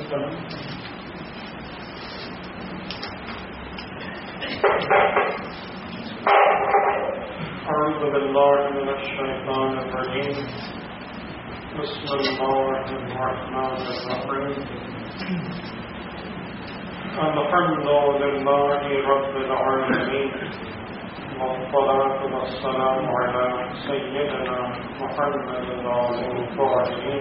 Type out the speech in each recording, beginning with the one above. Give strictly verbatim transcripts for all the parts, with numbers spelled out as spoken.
أعوذ بالله من الشيطان الرجيم بسم الله الرحمن الرحيم الحمد لله رب العالمين والصلاة والسلام على سيدنا محمد وعلى الطاهرين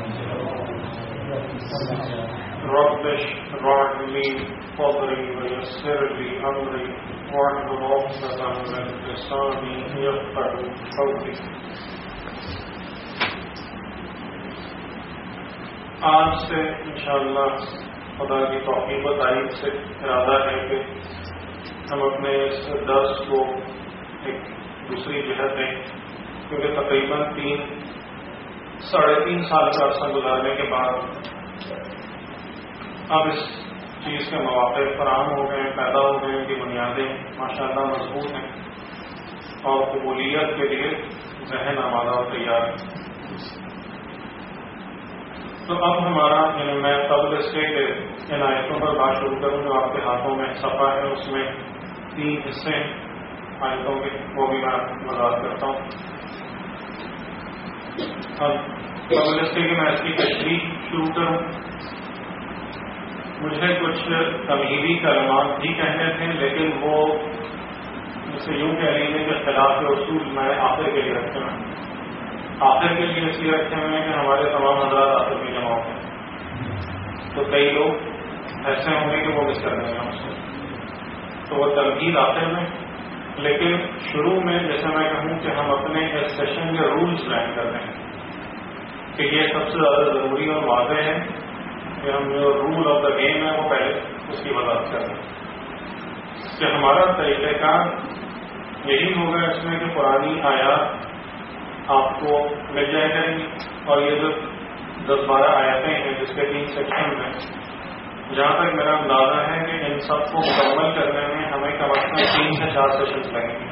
رب اشرح لي صدري ويسر لي أمري واحلل عقدة من لساني يفقهوا قولي. آج سے انشاءاللہ خدا کی توفیق و تائید سے ارادہ ہے کہ ہم اپنے اس درس کو ایک دوسری جہت دیں، کیونکہ تقریباً تین ساڑھے تین سال کا عرصہ گزارنے کے بعد اب اس چیز کے مواقع فراہم ہو گئے ہیں، پیدا ہو گئے ہیں کہ بنیادیں ماشاءاللہ مضبوط ہیں اور قبولیت کے لیے ذہن آمادہ اور تیار ہے. تو اب ہمارا یعنی میں قبل سے کہ ان آیتوں پر بات شروع کروں جو آپ کے ہاتھوں میں صفحہ ہے، اس میں تین حصے آیتوں کے، وہ بھی میں وضاحت کرتا ہوں. اب قبل سے کہ میں اس کی تشریح شروع کروں، مجھے کچھ تمہیدی کلمات بھی کہنے تھے، لیکن وہ جسے یوں کہہ لیجیے کہ خلاف اصول میں آخر کے لیے رکھے ہوئے ہیں. آخر کے لیے اس لیے رکھے ہوئے ہیں کہ ہمارے تمام حضرات آخر میں جمع ہوتے ہیں، تو کئی لوگ ایسے ہوں گے کہ وہ مس کر دیں گے ہم سے، تو وہ تمہید آخر میں. لیکن شروع میں جیسے میں کہوں کہ ہم اپنے اس سیشن کے رولز لائن کر رہے ہیں کہ یہ سب سے زیادہ ضروری اور واضح ہے کہ ہم جو رول آف دا گیم ہے وہ پہلے اس کی وضاحت کر رہے ہیں کہ ہمارا طریقہ کار یہی ہوگا اس میں کہ پرانی آیات آپ کو مل جائے کریں گی، اور یہ جو دس بارہ آیاتیں ہیں جس کے تین سیکشن میں، جہاں تک میرا اندازہ ہے کہ ان سب کو مکمل کرنے میں ہمیں کم از کم تین سے چار سیشن لگیں گے.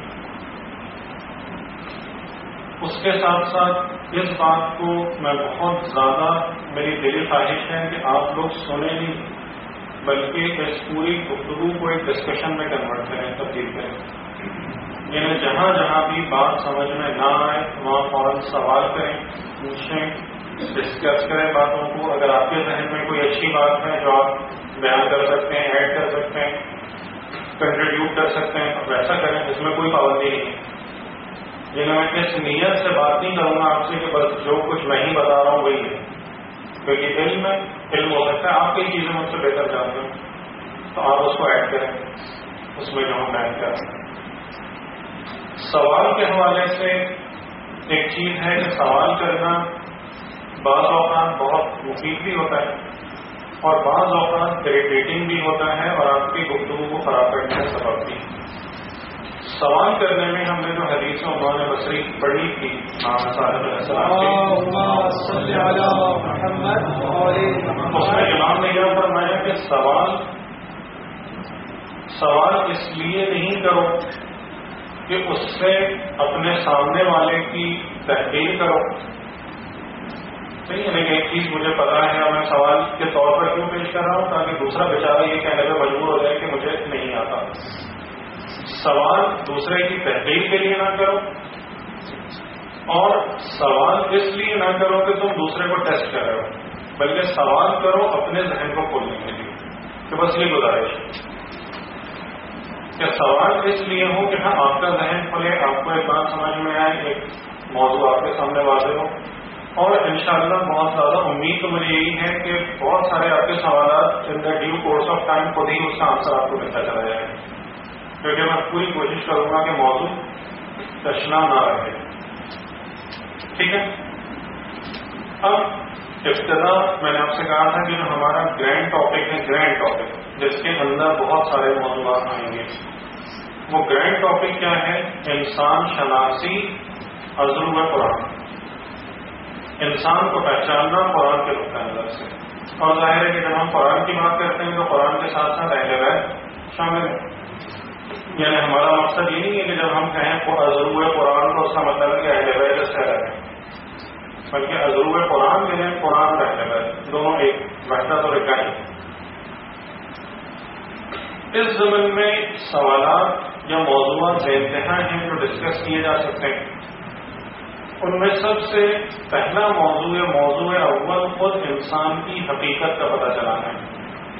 اس کے ساتھ ساتھ اس بات کو میں بہت زیادہ میری دلی خواہش ہے کہ آپ لوگ سنیں نہیں بلکہ اس پوری گفتگو کو ایک ڈسکشن میں کنورٹ کریں، تبدیل کریں. یعنی جہاں جہاں بھی بات سمجھ میں نہ آئے وہاں فوراً سوال کریں، پوچھیں، ڈسکس کریں باتوں کو. اگر آپ کے ذہن میں کوئی اچھی بات ہے جو آپ بیان کر سکتے ہیں، ایڈ کر سکتے ہیں، کنٹریبیوٹ کر سکتے ہیں، ویسا کریں، اس میں کوئی پابندی نہیں ہے. لیکن میں اس نیت سے بات نہیں کروں گا آپ سے کہ بس جو کچھ میں ہی بتا رہا ہوں وہی ہے، کیونکہ علم ہے، علم ہو سکتا ہے آپ کئی چیزیں مجھ سے بہتر جانتے ہوں، تو آپ اس کو ایڈ کریں اس میں جو ہم ایڈ کر رہے ہیں. سوال کے حوالے سے ایک چیز ہے کہ سوال کرنا بعض اوقات بہت مفید بھی ہوتا ہے اور بعض اوقات اریٹیٹنگ بھی ہوتا ہے اور آپ کی گفتگو کو خراب کرنے کا سبب بھی. سوال کرنے میں ہم نے جو حدیث عمر بصری پڑھی تھی صاحب علیہ السلام اس میں امام نے یہ فرمایا کہ سوال سوال اس لیے نہیں کرو کہ اس سے اپنے سامنے والے کی تحقیر کرو. صحیح ہے، لیکن ایک چیز مجھے پتا ہے اور میں سوال کے طور پر کیوں پیش کر رہا ہوں تاکہ دوسرا بیچارہ یہ کہنے پہ مجبور ہو جائے کہ مجھے نہیں آتا. سوال دوسرے کی تحقیر کے لیے نہ کرو اور سوال اس لیے نہ کرو کہ تم دوسرے کو ٹیسٹ کر رہے ہو، بلکہ سوال کرو اپنے ذہن کو کھولنے کے لیے. کہ بس یہ گزارش کہ سوال اس لیے ہو کہ ہاں آپ کا ذہن کھلے، آپ کو ایک بات سمجھ میں آئے، ایک موضوع آپ کے سامنے واضح ہو. اور انشاءاللہ بہت زیادہ امید تو مجھے یہی ہے کہ بہت سارے آپ کے سوالات in the due course of time خود ہی اس کا آنسر آپ کو ملتا چلا جائے گا، کیونکہ میں پوری کوشش کروں گا کہ موضوع تشنا نہ رہے. ٹھیک ہے. اب ابتدا میں نے آپ سے کہا تھا کہ جو ہمارا گرینڈ ٹاپک ہے، گرینڈ ٹاپک جس کے اندر بہت سارے موضوعات آئیں گے، وہ گرینڈ ٹاپک کیا ہے؟ انسان شناسی عزم و قرآن. انسان کو پہچاننا قرآن کے نقطۂ نظر سے. اور ظاہر ہے کہ جب ہم قرآن کی بات کرتے ہیں تو قرآن کے ساتھ ساتھ اہل بیت شامل ہے. یعنی ہمارا مقصد یہ نہیں ہے کہ جب ہم کہیں عزم قرآن تو اس کا مطلب ہے کہ اہل بیت اس سے الگ ہے، بلکہ عزم قرآن جو ہے قرآن اور اہل بیت دونوں ایک وحدت اور اکائی. اس ضمن میں سوالات یا موضوعات بے انتہا ہیں جو ڈسکس کیے جا سکتے ہیں. ان میں سب سے پہلا موضوع موضوع اول خود انسان کی حقیقت کا پتہ چلانا ہے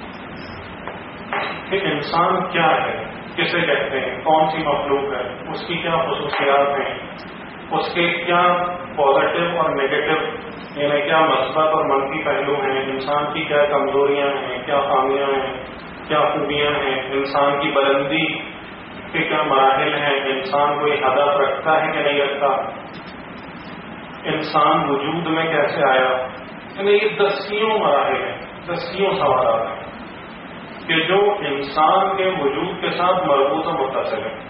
کہ انسان کیا ہے، کسے کہتے ہیں، کون سی مخلوق ہے، اس کی کیا خصوصیات ہیں، اس کے کیا پازیٹو اور نیگیٹو یعنی کیا مثبت اور منفی پہلو ہیں، انسان کی کیا کمزوریاں ہیں، کیا خامیاں ہیں، کیا خوبیاں ہیں، انسان کی بلندی کے کیا مراحل ہیں، انسان کوئی ہدف رکھتا ہے کہ نہیں رکھتا، انسان وجود میں کیسے آیا. یعنی یہ دسیوں مراحل ہیں، دسیوں سوالات ہیں کہ جو انسان کے وجود کے ساتھ مربوط و متصل ہے.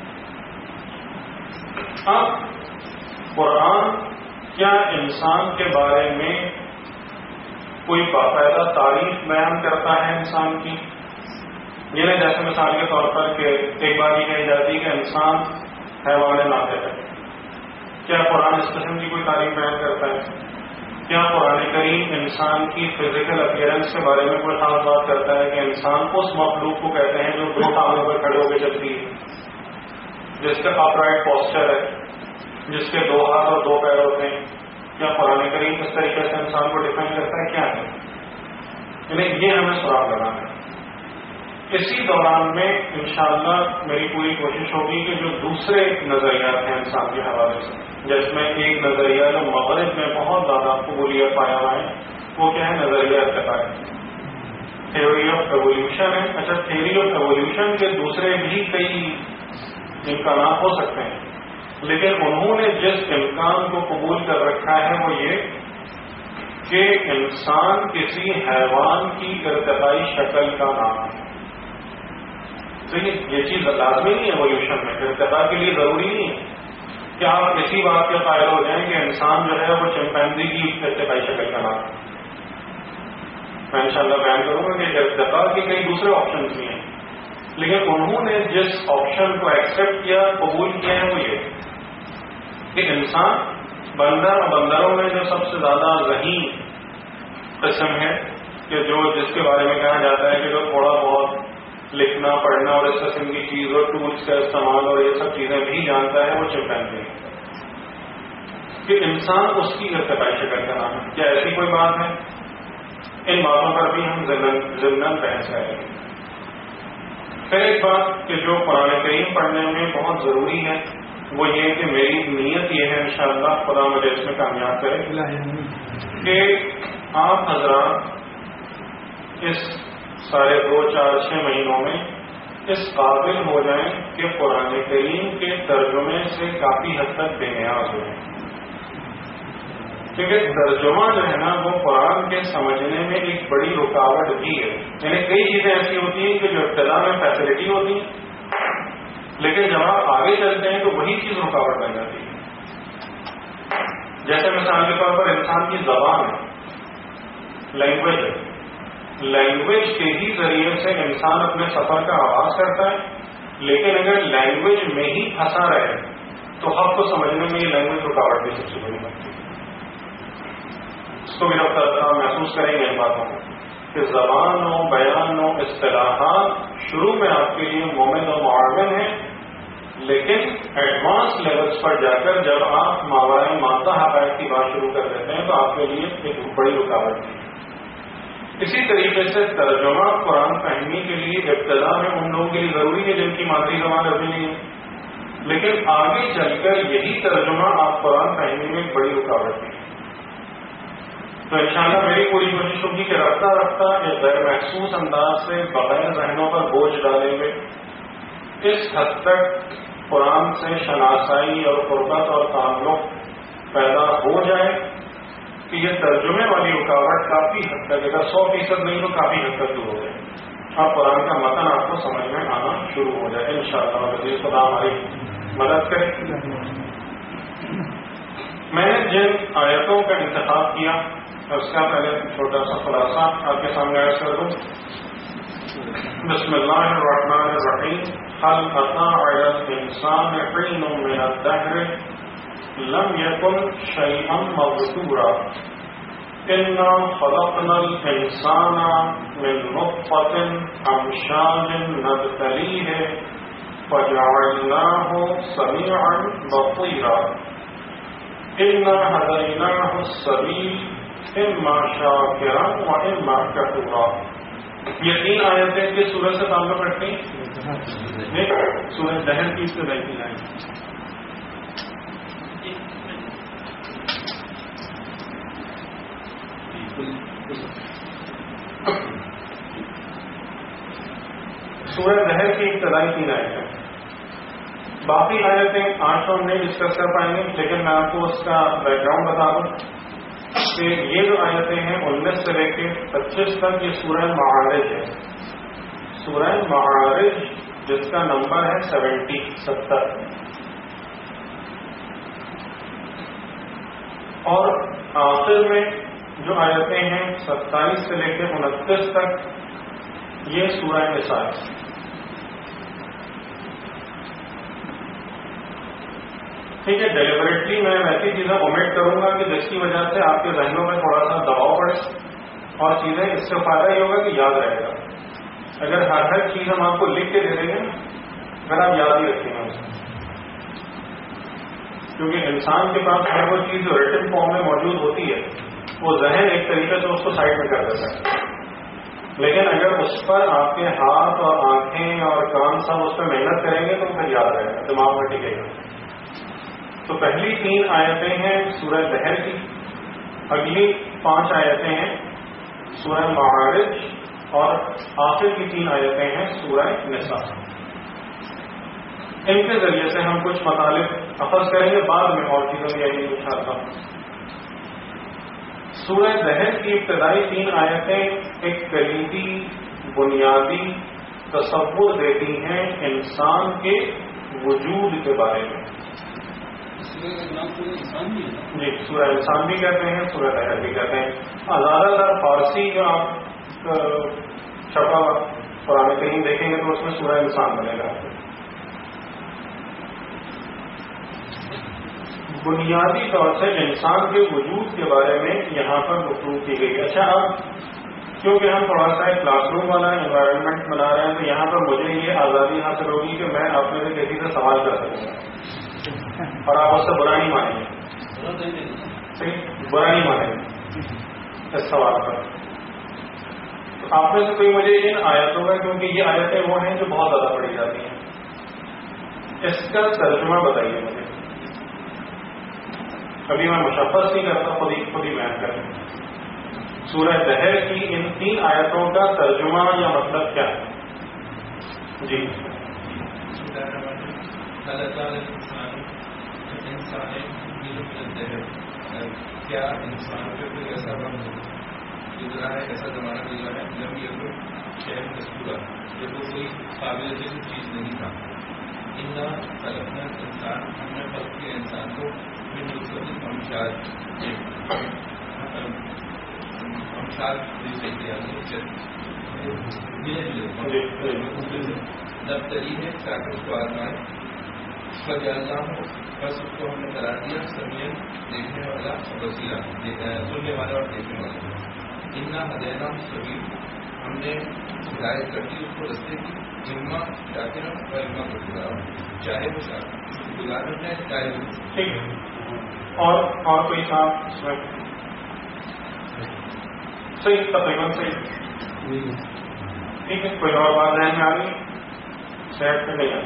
اب قرآن کیا انسان کے بارے میں کوئی باقاعدہ تعریف بیان کرتا ہے انسان کی؟ یعنی جیسے مثال کے طور پر کہ ایک بات یہ کہی جاتی ہے کہ انسان حیوان ناطق ہے. کیا قرآن اس قسم کی کوئی تعریف بیان کرتا ہے؟ کیا قرآن کریم انسان کی فزیکل اپیئرنس کے بارے میں کوئی خاص بات کرتا ہے کہ انسان اس مخلوق کو کہتے ہیں جو دو ٹانگوں پر کھڑے ہو کے چلتی ہے، جس کا اپرائٹ پوسچر ہے، جس کے دو ہاتھ اور دو پیر ہوتے ہیں؟ کیا قرآن کریم اس طریقے سے انسان کو ڈیفائن کرتا ہے؟ کیا ہے؟ یعنی یہ ہمیں سراغ لگانا ہے. اسی دوران میں انشاءاللہ میری پوری کوشش ہوگی کہ جو دوسرے نظریات ہیں انسان کے حوالے سے، جس میں ایک نظریہ جو مغرب میں بہت زیادہ قبولیت پایا ہوا ہے، وہ کیا ہے؟ نظریہ ارتقاء، تھیوری آف ایولیوشن ہے. اچھا، تھیوری آف ایولیوشن کے دوسرے بھی کئی امکانات ہو سکتے ہیں، لیکن انہوں نے جس امکان کو قبول کر رکھا ہے وہ یہ کہ انسان کسی حیوان کی ارتقائی شکل کا نام ہے. یہ چیز لازمی نہیں ہے ایولیوشن میں، ارتقاء کے لیے ضروری نہیں ہے کہ آپ اسی بات کے قائل ہو جائیں کہ انسان جو ہے وہ چمپینزی کی ارتقائی شکل کا نام ہے. میں انشاءاللہ بیان کروں گا کہ ارتقاء کے کئی دوسرے آپشنز بھی ہیں، لیکن انہوں نے جس آپشن کو ایکسپٹ کیا، قبول کیا ہے، وہ یہ کہ انسان بندر اور بندروں میں جو سب سے زیادہ ذہین قسم ہے، کہ جو جس کے بارے میں کہا جاتا ہے کہ جو تھوڑا بہت لکھنا پڑھنا اور اس قسم کی چیز اور ٹولس کا استعمال اور یہ سب چیزیں بھی جانتا ہے، وہ چمپینزی ہے. کہ انسان اس کی ارتقائی شکل کا نام ہے. کیا ایسی کوئی بات ہے؟ ان باتوں پر بھی ہم ضمن بحث کریں گے. پھر ایک بات کہ جو قرآن کریم پڑھنے میں بہت ضروری ہے وہ یہ کہ میری نیت یہ ہے انشاءاللہ خدا مجھے اس میں کامیاب کرے کہ آپ حضرات اس ساڑھے دو چار چھ مہینوں میں اس قابل ہو جائیں کہ قرآن کریم کے ترجمے سے کافی حد تک بے نیاز ہو جائیں. کیونکہ ترجمہ جو ہے نا وہ قرآن کے سمجھنے میں ایک بڑی رکاوٹ بھی ہے. یعنی کئی چیزیں ایسی ہوتی ہیں کہ جو ابتدا میں فیسلٹی ہوتی ہیں، لیکن جب آپ آگے چلتے ہیں تو وہی چیز رکاوٹ بن جاتی ہے. جیسے مثال کے طور پر انسان کی زبان ہے، لینگویج ہے، لینگویج کے ہی ذریعے سے انسان اپنے سفر کا آغاز کرتا ہے، لیکن اگر لینگویج میں ہی پھنسا رہے تو حق کو سمجھنے میں یہ لینگویج رکاوٹ بھی سب سے بڑی بنتی ہے. اس کو بھی آپ محسوس کریں گے ان باتوں کو کہ زبان و بیان و اصطلاحات شروع میں آپ کے لیے مومن و معاون ہیں، لیکن ایڈوانس لیولز پر جا کر جب آپ ماورائے مادہ حقائق کی بات شروع کر دیتے ہیں تو آپ کے لیے ایک بڑی رکاوٹ ہے. اسی طریقے سے ترجمہ قرآن فہمی کے لیے ابتدا میں ان لوگوں کے لیے ضروری ہے جن کی مادری زبان عربی نہیں ہے، لیکن آگے چل کر یہی ترجمہ آپ قرآن فہمی میں ایک بڑی رکاوٹ ہے. تو انشاءاللہ میری پوری کوشش ہوگی کہ رفتہ رفتہ ایک غیر محسوس انداز سے بغیر ذہنوں پر بوجھ ڈالے ہوئے اس حد تک قرآن سے شناسائی اور قربت اور تعلق پیدا ہو جائے کہ یہ ترجمے والی رکاوٹ کافی حد تک، اگر سو فیصد نہیں تو کافی حد تک دور ہو جائے، اب قرآن کا متن آپ کو سمجھ میں آنا شروع ہو جائے انشاءاللہ. عزیز خدا ہماری مدد کرے. میں نے جن آیتوں کا انتخاب کیا اس کا پہلے چھوٹا سا خلاصہ آپ کے سامنے عرض کر دوں. بسم اللہ الرحمن الرحیم. هل أتى على الإنسان حين من الدهر لم يكن شيئا مذكورا. إنا خلقنا الإنسان من نطفة أمشاج نبتليه فجعلناه سميعا بصيرا إنا هديناه السبيل إما شاكرا وإما كفورا. یہ تین آیتیں کے سورج سے تعلق رکھتے ہیں. سورج دہن کی ابتدائی تین آیتیں. سورج دہن کی ابتدائی تین آیتیں. باقی آیتیں آج تو ہم نہیں ڈسکس کر پائیں گے، لیکن میں آپ کو اس کا بیک گراؤنڈ بتا دوں کہ یہ جو آیتیں ہیں انیس سے لے کے پچیس تک یہ سورہ معارج ہے. سورہ معارج جس کا نمبر ہے سیونٹی ستر، اور آخر میں جو آیتیں ہیں ستائیس سے لے کے انتیس تک یہ سورہ نساء ہے. ٹھیک ہے، ڈیلیبریٹلی میں ایسی چیزیں اومٹ کروں گا کہ جس کی وجہ سے آپ کے ذہنوں میں تھوڑا سا دباؤ پڑے، اور چیزیں اس سے فائدہ یہ ہوگا کہ یاد رہے گا. اگر ہر ہر چیز ہم آپ کو لکھ کے دے دیں گے اگر آپ یاد ہی رکھیں گے اسے، کیونکہ انسان کے پاس ہر وہ چیز جو ریٹن فارم میں موجود ہوتی ہے وہ ذہن ایک طریقے سے اس کو سائڈ میں کر دیتا ہے، لیکن اگر اس پر آپ کے ہاتھ اور آنکھیں اور کان سب اس پہ محنت کریں گے تو پھر یاد رہے گا، دماغ میں ٹکے گا. تو پہلی تین آیتیں ہیں سورہ دہر کی، اگلی پانچ آیتیں ہیں سورہ معارج، اور آخر کی تین آیتیں ہیں سورہ نساء. ان کے ذریعے سے ہم کچھ مطالب اخذ کریں گے، بعد میں اور چیزوں میں یہی اچھاتا ہوں. سورہ دہر کی ابتدائی تین آیتیں ایک کلیدی بنیادی تصور دیتی ہیں انسان کے وجود کے بارے میں. جی، سورہ انسان بھی کہتے ہیں، سورہ دہر بھی کہتے ہیں. زیادہ تر فارسی جو آپ چھپا قرآن کریم دیکھیں گے تو اس میں سورہ انسان بنے گا. بنیادی طور سے انسان کے وجود کے بارے میں یہاں پر گفتگو کی گئی. اچھا، اب کیونکہ ہم تھوڑا سا ایک کلاس روم والا انوائرمنٹ بنا رہے ہیں تو یہاں پر مجھے یہ آزادی حاصل ہوگی کہ میں آپ میں سے کسی سے سوال کر سکوں گا اور آپ اس سے برا نہیں مانیں گے. صحیح، برا نہیں مانیں گے اس سوال پر. تو آپ میں سے کوئی مجھے ان آیتوں کا، کیونکہ یہ آیتیں وہ ہیں جو بہت زیادہ پڑھی جاتی ہیں، اس کا ترجمہ بتائیے مجھے. کبھی میں مشخص نہیں کرتا، خود ہی خود ہی بیان کریں. سورہ دہر کی ان تین آیتوں کا ترجمہ یا مطلب کیا ہے؟ جی، کیا انسان پہ کوئی ایسا وقت گزرا ہے، ایسا زمانہ گزرا ہے جب یہ کوئی شہر مستورا، جب وہ کوئی قابل ذکر چیز نہیں تھا. انا خلقنا انسان، ہم نے خلق کیا انسان کو من نطفۃ امشاج امشاج سے کیا نبتلی ہے تاکہ اس کو آزمائے. فجعلناہ، بس اس کو ہم نے قرار دیا سمیع، دیکھنے والا، بصیرا، سننے والا اور دیکھنے والا. انا ہدیناہ السبیل، ہم نے ہدایت کر دی اس کو رستے کی. اما شاکرا و اما کفورا، چاہے وہ شکر گزار ہے چاہے وہ. ٹھیک ہے، اور اور کوئی صاحب اس میں صحیح، تقریباً صحیح. ٹھیک ہے، کوئی اور بات ذہن میں آ گئی؟ صحت پہ نہیں آئی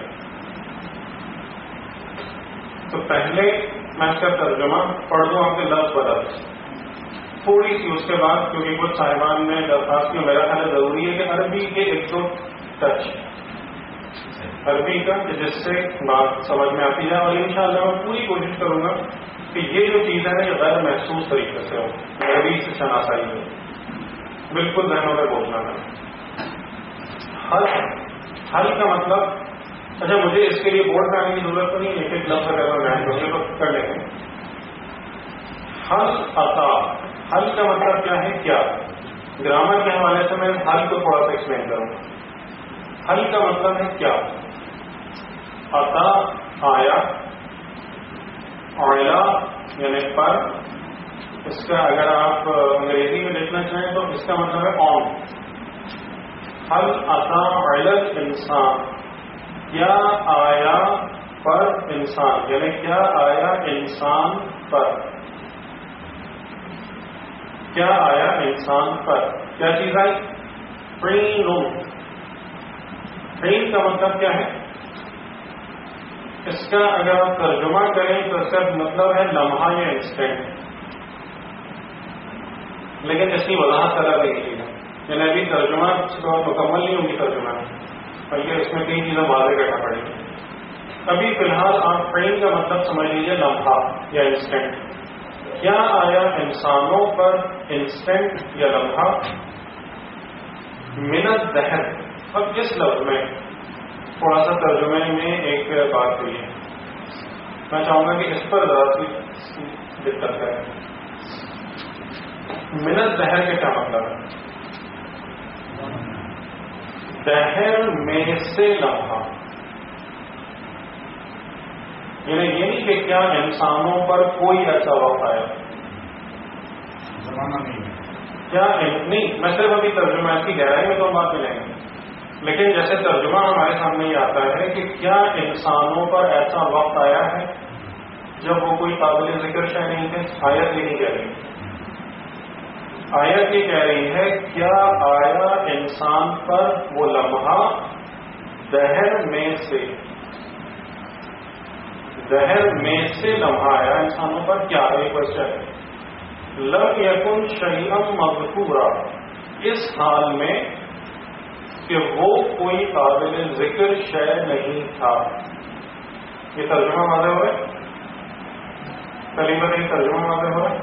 تو پہلے میں اس کا ترجمہ پڑھ دوں آپ کے لفظ بدل تھوڑی سی، اس کے بعد کیونکہ کچھ صاحبان نے درخواست کی، میرا خیال ضروری ہے کہ عربی کے ایک دو ٹچ عربی کا جس سے بات سمجھ میں آتی ہے. اور انشاءاللہ میں پوری کوشش کروں گا کہ یہ جو چیز ہے نا یہ غیر محسوس طریقے سے ہو، عربی سے شناسائی ہو، بالکل ذہنوں میں پہنچنا ہے. حل حل کا مطلب، اچھا مجھے اس کے لیے بورڈ بنانے کی ضرورت تو نہیں، ایک ایک لفظ اگر میں بیان کروں گے تو کر لیں گے. حل عطا، حل کا مطلب کیا ہے؟ کیا. گرامر کے حوالے سے میں حل کو تھوڑا سا ایکسپلین کروں گا. حل کا مطلب ہے کیا. عطا آیا، اعلا یعنی پر، اس کا اگر آپ انگریزی میں لکھنا چاہیں تو اس کا مطلب ہے آن. حل عطا علت انسان، کیا آیا پر انسان، یعنی کیا آیا انسان پر، کیا آیا انسان پر، کیا چیز آئی؟ حین. حین کا مطلب کیا ہے؟ اس کا اگر آپ ترجمہ کریں تو اس کا مطلب ہے لمحہ یا انسٹنٹ، لیکن اس کی وضاحت الگ دیکھیے گا، یعنی ابھی ترجمہ مکمل نہیں ہوگی ترجمہ، بلکہ اس میں کئی چیزیں واضح کرنا پڑیں گی. ابھی فی الحال آپ حین کا مطلب سمجھ لیجیے لمحہ یا انسٹنٹ. کیا آیا انسانوں پر انسٹنٹ یا لمحہ؟ من الدہر. اب اس لفظ میں تھوڑا سا ترجمے میں ایک بات ہوئی ہے، میں چاہوں گا کہ اس پر ذرا سی دقت کریں. من الدہر کا کیا مطلب ہے؟ دہر میں سے لمحہ، یعنی یہ نہیں کہ کیا انسانوں پر کوئی ایسا وقت آیا، زمانہ نہیں ہے کیا نہیں. میں صرف ابھی ترجمہ اس کی گہرائی میں تو ہم بات ملیں گے، لیکن جیسے ترجمہ ہمارے سامنے یہ آتا ہے کہ کیا انسانوں پر ایسا وقت آیا ہے جب وہ کوئی قابل ذکر شے نہیں تھے. آیت یہ نہیں کہہ رہی، آیت یہ کہہ رہی ہے کیا آیا انسان پر وہ لمحہ دہر میں سے، دہر میں سے لمحہ آیا انسانوں پر. کیا ایک کوشچن ہے. لم یکن شیئا مذکورا، اس حال میں کہ وہ کوئی قابل ذکر شے نہیں تھا. یہ ترجمہ واضح ہوا ہے؟ پہلی بار یہ ترجمہ واضح ہوا ہے؟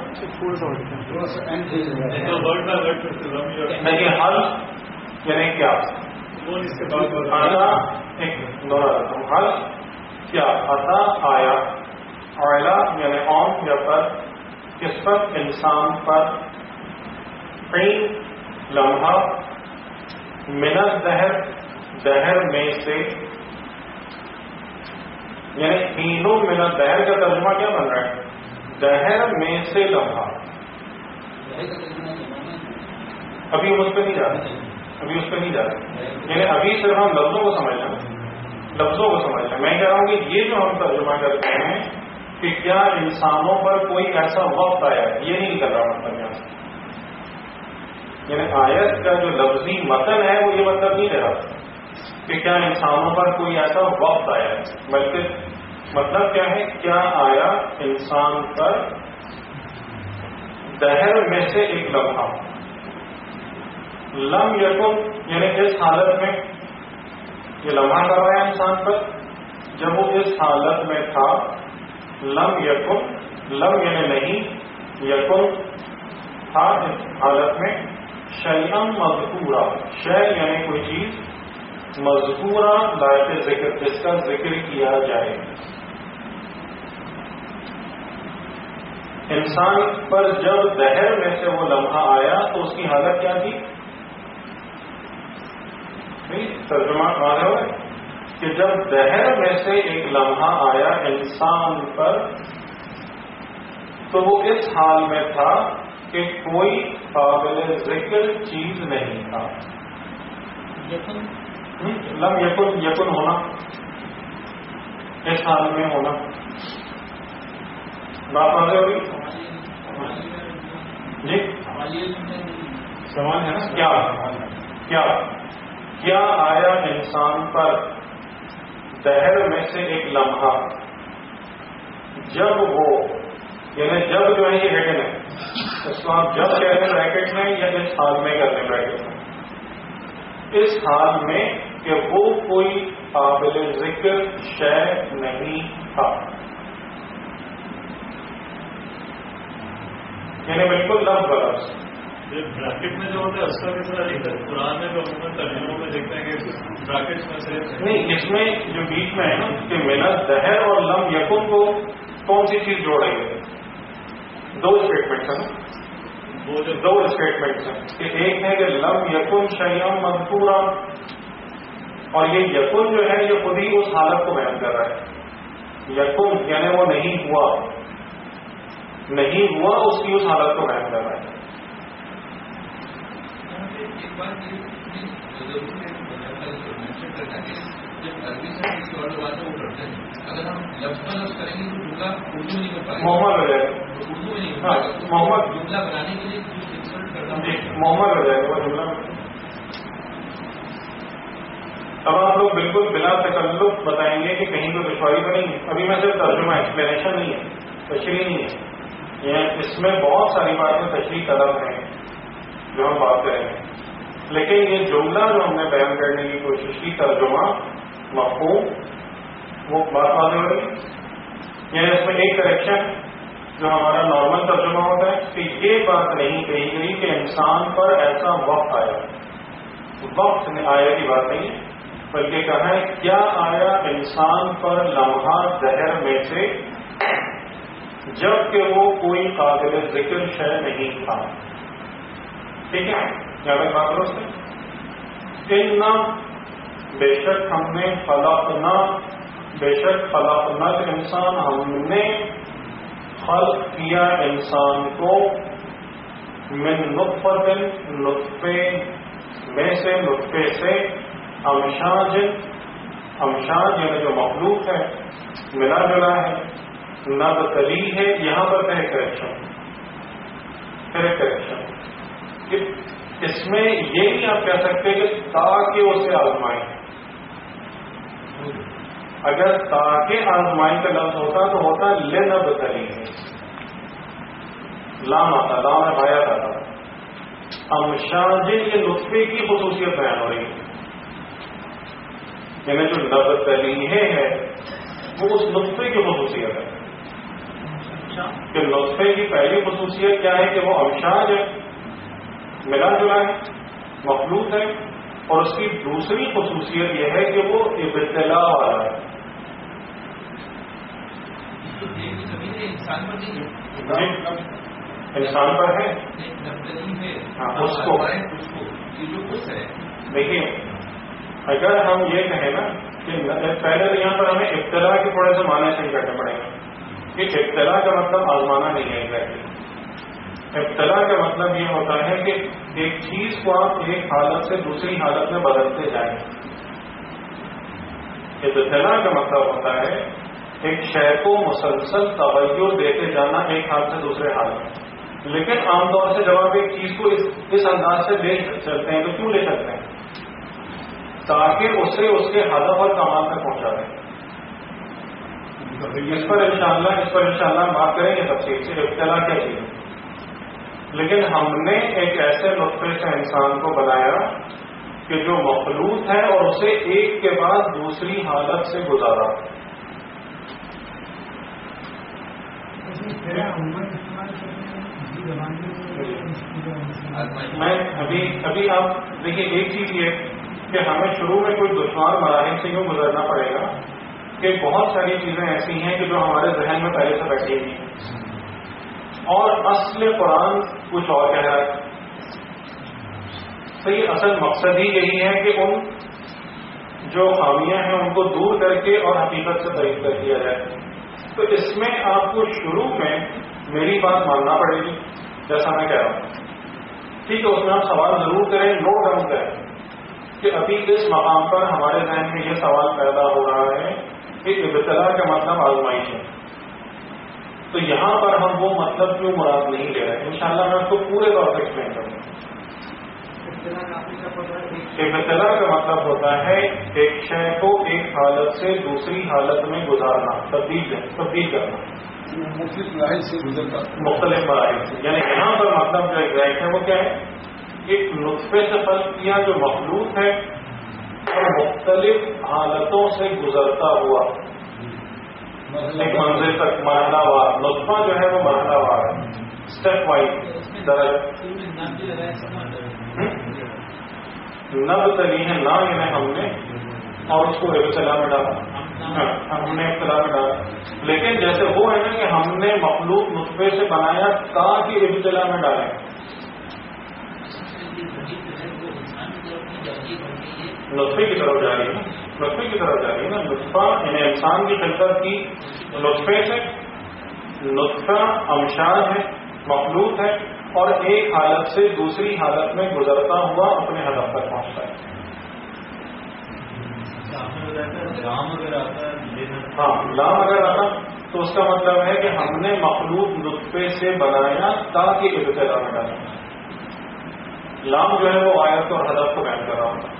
نہیں حل یعنی کیا، آنا ایک دوہراتا ہوں، حل کیا، عطا آیا، آئلہ یعنی آن یا پر، کس پر؟ انسان پر. حین لمحہ، من الدہر دہر میں سے، یعنی حینوں من الدہر کا ترجمہ کیا بن رہا ہے؟ دہر میں سے لمحہ. ابھی ہم اس پہ نہیں جا رہے، ابھی اس پہ نہیں جا رہے، یعنی ابھی صرف ہم لفظوں کو سمجھنا، لفظوں کو سمجھنا. میں کہہ رہا ہوں کہ یہ جو ہم ترجمہ کرتے ہیں کہ کیا انسانوں پر کوئی ایسا وقت آیا، یہ نہیں کر رہا مطلب یہاں سے. یعنی آیت کا جو لفظی متن ہے وہ یہ مطلب نہیں دے رہا کہ کیا انسانوں پر کوئی ایسا وقت آیا، بلکہ مطلب کیا ہے، کیا آیا انسان پر دہر میں سے ایک لمحہ. لم یکن یعنی اس حالت میں، یہ لمحہ کب آیا انسان پر؟ جب وہ اس حالت میں تھا. لم یکن، لم یعنی نہیں، یکن تھا اس حالت میں. شیئا مذکورا، شے یعنی کوئی چیز، مذکورا لائق ذکر، جس کا ذکر کیا جائے. انسان پر جب دہر میں سے وہ لمحہ آیا تو اس کی حالت کیا تھی؟ ترجمہ واضح ہوا کہ جب دہر میں سے ایک لمحہ آیا انسان پر تو وہ اس حال میں تھا کہ کوئی قابل ذکر چیز نہیں تھا. لم یکن، یکن ہونا، اس حال میں ہونا. بات واضح ہوگی جی؟ سوال ہے نا، کیا کیا کیا آیا انسان پر دہر میں سے ایک لمحہ جب وہ، یعنی جب جو ہے یہ ہیڈن ہے، اس کو آپ جب کہہ رہے ہیں بریکٹ میں یا اس حال میں کہتے ہیں بریکٹ میں؟ اس حال میں کہ وہ کوئی قابل ذکر شے نہیں تھا. یعنی بالکل لفظ بلفظ. بریکٹ میں جو ہوتا ہے اس کا بھی ذرا لکھا ہے. قرآن میں جو عموماً ترجموں میں دیکھتے ہیں کہ بریکٹس میں سے نہیں، اس میں جو بیچ میں ہے نا کہ محنت دہر اور لم یکن کو کون سی چیز جوڑ رہی ہے؟ دو اسٹیٹمنٹس ہیں نا، وہ جو دو اسٹیٹمنٹس ہیں کہ ایک ہے کہ لم یکن شیئا مذکورا، اور یہ یکن جو ہے یہ خود ہی اس حالت کو بیان کر رہا ہے. یکن یعنی وہ نہیں ہوا. نہیں ہوا اس کی اس حالت کو بیان کر رہا ہے. ایک بات یہ ضرور ہے مینشن کرنا کہ جب عربی سے کسی اور بات وہ کرتے ہیں اگر ہم لفظ پر لفظ کریں گے تو جملہ اردو نہیں کر پائے گا. محمد ہو جائے گا. اردو میں نہیں ہاں محمد جملہ بنانے کے لیے کچھ انسرٹ کرنا جی محمد ہو جائے گا وہ جملہ. اب آپ لوگ بالکل بلا تکلف بتائیں گے کہ کہیں کوئی دشواری تو نہیں ہے. ابھی میں صرف ترجمہ ایکسپلینیشن نہیں ہے, تشریح نہیں ہے. یہ اس میں بہت ساری باتیں تشریح طلب ہیں جو ہم بات کریں گے, لیکن یہ جملہ جو ہم نے بیان کرنے کی کوشش کی ترجمہ مفہوم وہ بات واضح ہو رہی ہے. یعنی اس میں ایک کریکشن جو ہمارا نارمل ترجمہ ہوتا ہے کہ یہ بات نہیں کہی گئی کہ انسان پر ایسا وقت آیا. وقت میں آیا کی بات نہیں ہے, بلکہ کہا ہے کیا آیا انسان پر لمحہ دہر میں سے جب کہ وہ کوئی قابل ذکر شے نہیں تھا. ٹھیک ہے, کیا میں بات کروں سے ان بے شک ہم نے خلقنا بے شک خلقنا انسان ہم نے خلق کیا انسان کو من نطفۃ نطفے میں سے نطفے سے امشاج امشاج یعنی جو مخلوق ہے ملا جلا ہے. نبتلی ہے یہاں پر ہے کریکشن کریکشن اس میں یہ نہیں آپ کہہ سکتے کہ تاکہ اسے آزمائیں. اگر تاکہ آزمائیں کا لفظ ہوتا تو ہوتا لنبتلی ہے, لام آتا, لام ہے بھایا آتا. امشاج یہ نطفے کی خصوصیت بیان ہو رہی ہے, یعنی جو نبتلی ہے وہ اس نطفے کی خصوصیت ہے کہ نطفے کی پہلی خصوصیت کیا ہے کہ وہ امشاج ہے, ملا جلا ہے, مخلوط ہے, اور اس کی دوسری خصوصیت یہ ہے کہ وہ ابتلا والا ہے. انسان پر ہے اس کو دیکھیے. اگر ہم یہ کہیں نا کہ پہلے تو یہاں پر ہمیں ابتلا کے تھوڑے سے معنی صحیح کرنے پڑیں گے کہ ابتلا کا مطلب آزمانا نہیں ہے. ایگزیکٹلی ابتلا کا مطلب یہ ہوتا ہے کہ ایک چیز کو آپ ایک حالت سے دوسری حالت میں بدلتے جائیں. ابتلا کا مطلب ہوتا ہے ایک شے کو مسلسل تغیر دیتے جانا ایک حال سے دوسرے حال میں. لیکن عام طور سے جب آپ ایک چیز کو اس اس انداز سے لے چلتے ہیں تو کیوں لے چلتے ہیں؟ تاکہ اسے اس کے ہدف اور کمال تک پہنچا دیں. اس پر انشاءاللہ اس پر انشاءاللہ ہم بات کریں گے تفصیل سے ابتلا کیا چیز ہے. لیکن ہم نے ایک ایسے نطفے سے انسان کو بنایا کہ جو مخلوط ہے اور اسے ایک کے بعد دوسری حالت سے گزارا. میں ابھی ابھی آپ دیکھیے ایک چیز یہ کہ ہمیں شروع میں کوئی دشوار مراحل سے یوں گزرنا پڑے گا کہ بہت ساری چیزیں ایسی ہیں کہ جو ہمارے ذہن میں پہلے سے بیٹھی ہوئی ہیں اور اصل قرآن کچھ اور کہہ رہا ہے. تو یہ اصل مقصد ہی یہی ہے کہ ان جو خامیاں ہیں ان کو دور کر کے اور حقیقت سے قریب کر دیا جائے. تو اس میں آپ کو شروع میں میری بات ماننا پڑے گی جیسا میں کہہ رہا ہوں. ٹھیک ہے, اس میں آپ سوال ضرور کریں, نو ڈاؤن کریں کہ ابھی اس مقام پر ہمارے ذہن میں یہ سوال پیدا ہو رہا ہے کہ ابتلا کا مطلب آزمائش ہے. تو یہاں پر ہم وہ مطلب کیوں مراد نہیں لے رہے, انشاءاللہ میں اس کو پورے طور پر ایکسپلین کروں گا. ابتلا کا مطلب ہوتا ہے ایک شے کو ایک حالت سے دوسری حالت میں گزارنا, تبدیل تبدیل کرنا مختلف مراحل سے گزرتا مختلف مراحل سے. یعنی یہاں پر مطلب جو ایگزیکٹ ہے وہ کیا ہے, ایک نطفے سے خلق کیا جو مخلوط ہے اور مختلف حالتوں سے گزرتا ہوا ایک منزل تک مرحلہ وار. نطفہ جو ہے وہ مرحلہ وار ہے, اسٹیپ وائز درجہ. نب تلی ہے نا یعنی ہم نے اور اس کو ابتلا میں ڈالا, ہم نے ابتلا میں ڈالا. لیکن جیسے وہ ہے نا کہ ہم نے مخلوق نطفے سے بنایا تاکہ ابتلا میں ڈالیں. نطفے کی طرف جا رہی ہے نطفے کی طرف جا رہی ہے نا. نطفہ یعنی انسان کی خلقت کی نطفے سے نطفہ امشاج ہے، مخلوط ہے، اور ایک حالت سے دوسری حالت میں گزرتا ہوا اپنے ہدف تک پہنچتا ہے. لام اگر آتا ہے، ہاں لام اگر آتا تو اس کا مطلب ہے کہ ہم نے مخلوط نطفے سے بنایا تاکہ ابتدا میں ڈالا. لام جو ہے وہ آیت اور ہدف کو بیان کر رہا ہوتا.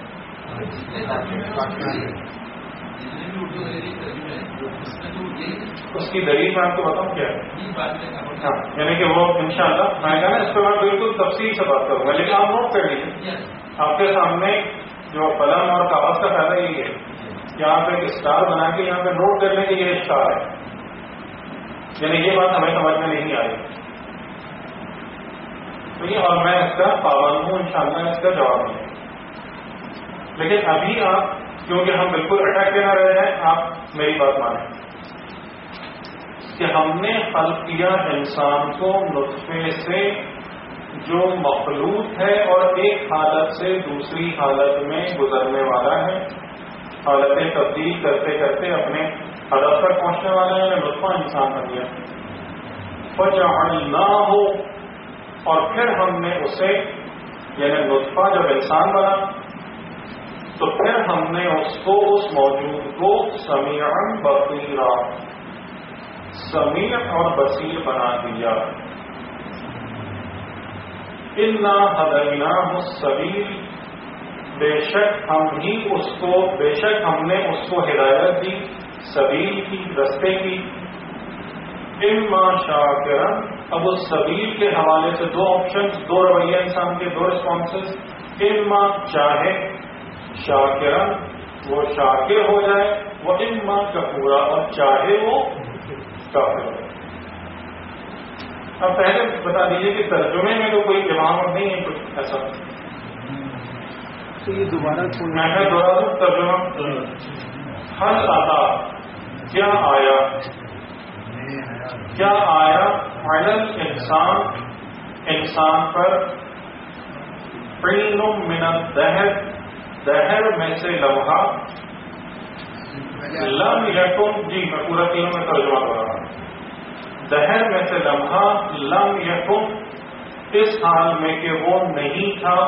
اس کی دلیل میں آپ کو بتاؤں کیا ہے. ہاں یعنی کہ وہ انشاءاللہ میں کہا نا اس پہ میں بالکل تفصیل سے بات کروں گا، لیکن آپ نوٹ کر لیجیے. آپ کے سامنے جو قلم اور کاغذ کا فائدہ یہی ہے کہ آپ ایک اسٹار بنا کے یہاں پہ نوٹ کر لیں کہ یہ اسٹار ہے. یعنی یہ بات ہمیں سمجھ میں نہیں آ رہی تو یہ، اور میں اس کا پابند ہوں انشاءاللہ اس کا جواب دوں. لیکن ابھی آپ کیونکہ ہم بالکل اٹک کے نہ رہ جائیں، آپ میری بات مانیں کہ ہم نے خلق کیا انسان کو نطفے سے جو مخلوط ہے اور ایک حالت سے دوسری حالت میں گزرنے والا ہے، حالتیں تبدیل کرتے کرتے اپنے ہدف تک پہنچنے والا ہے. نطفہ انسان بن گیا. فجعلناہ، اور پھر ہم نے اسے یعنی نطفہ جب انسان بنا تو پھر ہم نے اس کو اس موجود کو سمیعا بصیرا، سمیع اور بصیر بنا دیا. انا ہدیناہ السبیل، بے شک ہم ہی اس کو بے شک ہم نے اس کو ہدایت دی سبیل کی، رستے کی. اما شاکرا، اب اس سبیل کے حوالے سے دو آپشنز، دو رویہ انسان کے، دو ریسپانسز. اما چاہے شاکرا وہ شاکر ہو جائے، وہ اما کفورا اور چاہے وہ کافر ہو جائے. اب پہلے بتا دیجیے کہ ترجمے میں تو کوئی ابہام نہیں ہے کچھ ایسا. تو یہ دوبارہ میں دوبارہ ترجمہ حل آتا، کیا آیا، کیا آیا فائنل انسان انسان پر حین من الدہر، دہر میں سے لمحہ، لم یکن، جی میں پورا تینوں میں ترجمہ کر رہا ہوں. دہر میں سے لمحہ، لم یکن اس حال میں کہ وہ نہیں تھا،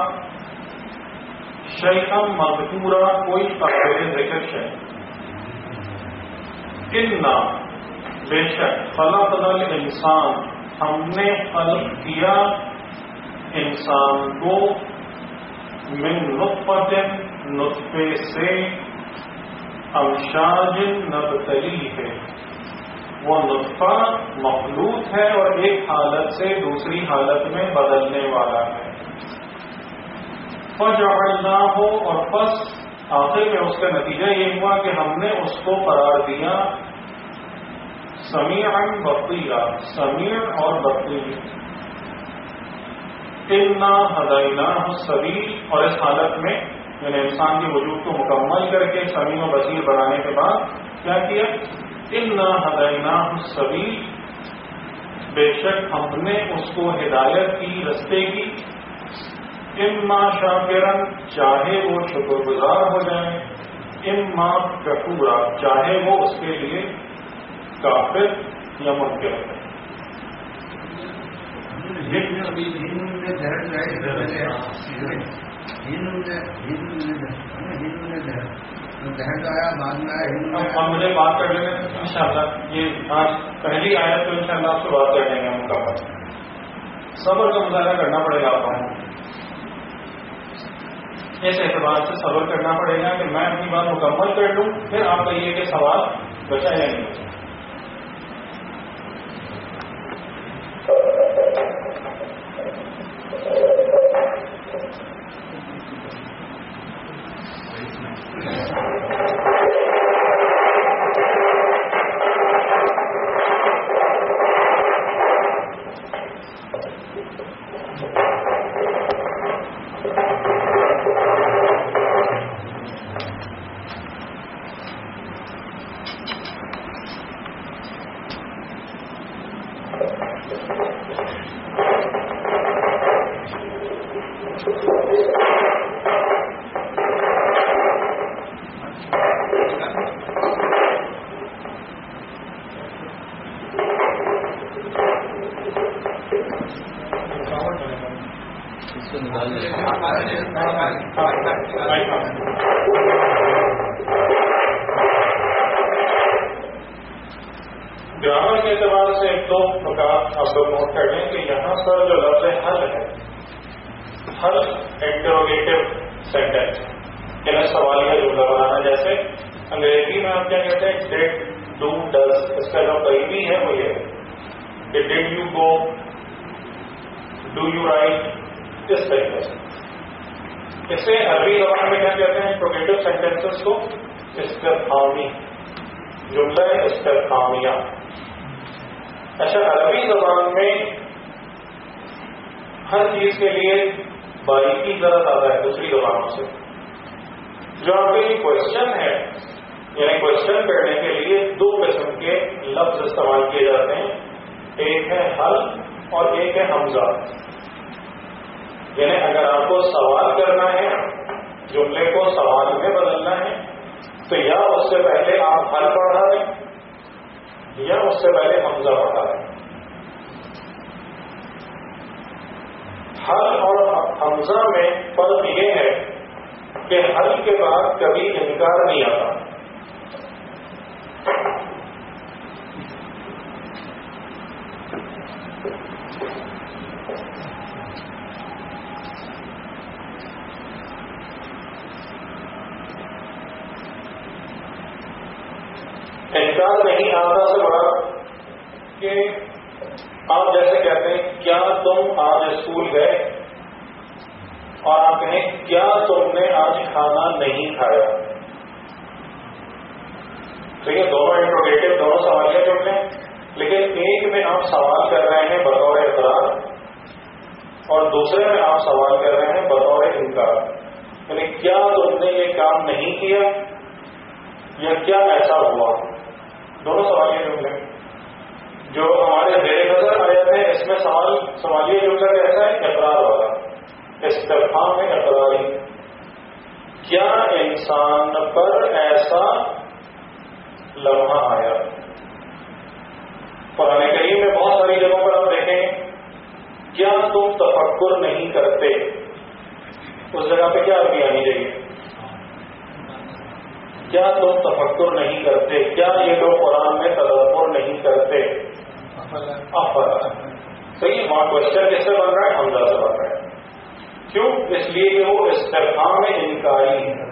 شیئا مذکورا کوئی قابل ذکر شے. انا بے شک خلقنا الانسان ہم نے خلق کیا انسان کو من نطفۃ نطفے سے، امشاج نبتلی ہے وہ نطفہ مخلوط ہے اور ایک حالت سے دوسری حالت میں بدلنے والا ہے. فجعلناہ، اور پس آخر میں اس کا نتیجہ یہ ہوا کہ ہم نے اس کو قرار دیا سمیعا بصیرا، سمیع اور بصیر. انا ہدیناہ السبیل، اور اس حالت میں یعنی انسان کے وجود کو مکمل کر کے سمیع و بصیر بنانے کے بعد کیا کیا؟ انا ہدیناہ السبیل، بے شک ہم نے اس کو ہدایت کی، رستے کی. اما شاکرا، چاہے وہ شکر گزار ہو جائے، اما کفورا، چاہے وہ اس کے لیے کافر یا منکر ہے. اب مجھے بات کر لینا ان شاء اللہ. یہ آج پہلی آیت تو ان شاء اللہ آپ سے بات کر لیں گے مکمل. صبر کا مظاہرہ کرنا پڑے گا آپ کو، اس اعتبار سے صبر کرنا پڑے گا کہ میں اپنی بات مکمل کر لوں، پھر آپ کا یہ کہ سوال بچا یا نہیں بچا. آپ لوگ نوٹ کر لیں کہ یہاں پر جو لفظ حل ہے، حل انٹروگیٹو سینٹینس یعنی سوالیہ جملہ بنانا. جیسے انگریزی میں آپ کیا کہتے ہیں ڈیڈ ڈو ڈز، اس کا جو قریبی ہے وہ یہ کہ did you go, do you write, اس طریقے سے. اسے عربی زبان میں کیا کہتے ہیں انٹروگیٹو سینٹینسز کو استفہامی جملہ استفہامیہ. اچھا عربی زبان میں ہر چیز کے لیے باریکی ذرا زیادہ ہے دوسری زبانوں سے. جو آپ کے لیے کوشچن ہے یعنی کوشچن کرنے کے لیے دو قسم کے لفظ استعمال کیے جاتے ہیں، ایک ہے حل اور ایک ہے حمزہ. یعنی اگر آپ کو سوال کرنا ہے، جملے کو سوال میں بدلنا ہے، تو یا اس سے پہلے آپ حل پڑھا دیں یا اس سے پہلے حمزہ پڑھا دیں. حل اور حمزہ میں فرق یہ ہے کہ حل کے بعد کبھی انکار نہیں آتا. انکار نہیں آتا سے بڑا کہ آپ جیسے کہتے ہیں کیا تم آج اسکول گئے، اور آپ کہیں کیا تم نے آج کھانا نہیں کھایا. ٹھیک ہے، دونوں انٹروگیٹو دونوں سوالیہ جملے ہیں، لیکن ایک میں آپ سوال کر رہے ہیں بطور اقرار اور دوسرے میں آپ سوال کر رہے ہیں بطور انکار. یعنی کیا تم نے یہ کام نہیں کیا یا کیا ایسا ہوا، دونوں سوالیہ جملے. جو ہمارے زیر نظر آیت ہے اس میں سوال سوالیہ جملہ کیسا ہے، اقرار والا، استفہام میں اقراری. کیا انسان پر ایسا لمحہ آیا. قرآن کریم میں بہت ساری جگہوں پر آپ دیکھیں کیا تم تفکر نہیں کرتے، اس جگہ پہ کیا عربی آنی چاہیے، کیا تم تفکر نہیں کرتے، کیا یہ لوگ قرآن میں تدبر نہیں کرتے. افلا صحیح، وہاں کوشچن کس سے بن رہا ہے، حمزہ سے بن رہا ہے. کیوں؟ اس لیے کہ وہ استفہام انکاری ہے.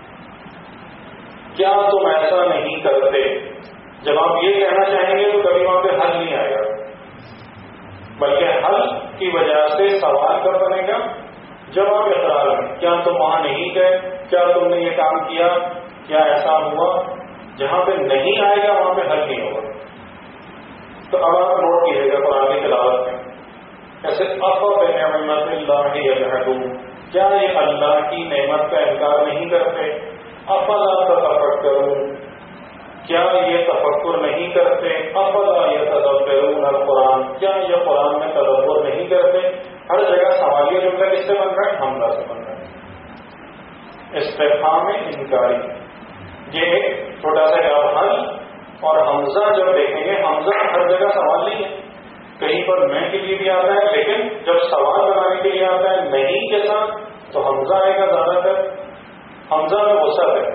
کیا تم ایسا نہیں کرتے. جب آپ یہ کہنا چاہیں گے تو کبھی وہاں پہ حل نہیں آئے گا، بلکہ حل کی وجہ سے سوال کب بنے گا، جب آپ اقرار میں کیا تم وہاں نہیں گئے، کیا تم نے یہ کام کیا، کیا ایسا ہوا. جہاں پہ نہیں آئے گا وہاں پہ حل نہیں ہوگا. تو اب آپ نوٹ کیجیے گا قرآن کی تلاوت میں ایسے افبنعمت اللہ یجحدون، کیا یہ اللہ کی نعمت کا انکار نہیں کرتے. افلا تتفکرون، کیا یہ تفکر نہیں کرتے. افلا یتدبرون القرآن، کیا یہ قرآن میں تدبر نہیں کرتے. ہر جگہ سوالیہ جملہ کس سے بن رہا ہے، حمزہ سے بن رہا ہے، استفہام انکاری. یہ ایک چھوٹا سا جواب. حل اور حمزہ جب دیکھیں گے، حمزہ ہر جگہ سوال نہیں ہے، کہیں پر میں کے لیے بھی آتا ہے، لیکن جب سوال بنانے کے لیے آتا ہے نہیں کے ساتھ تو حمزہ آئے گا زیادہ تر. حمزہ میں وسعت ہے.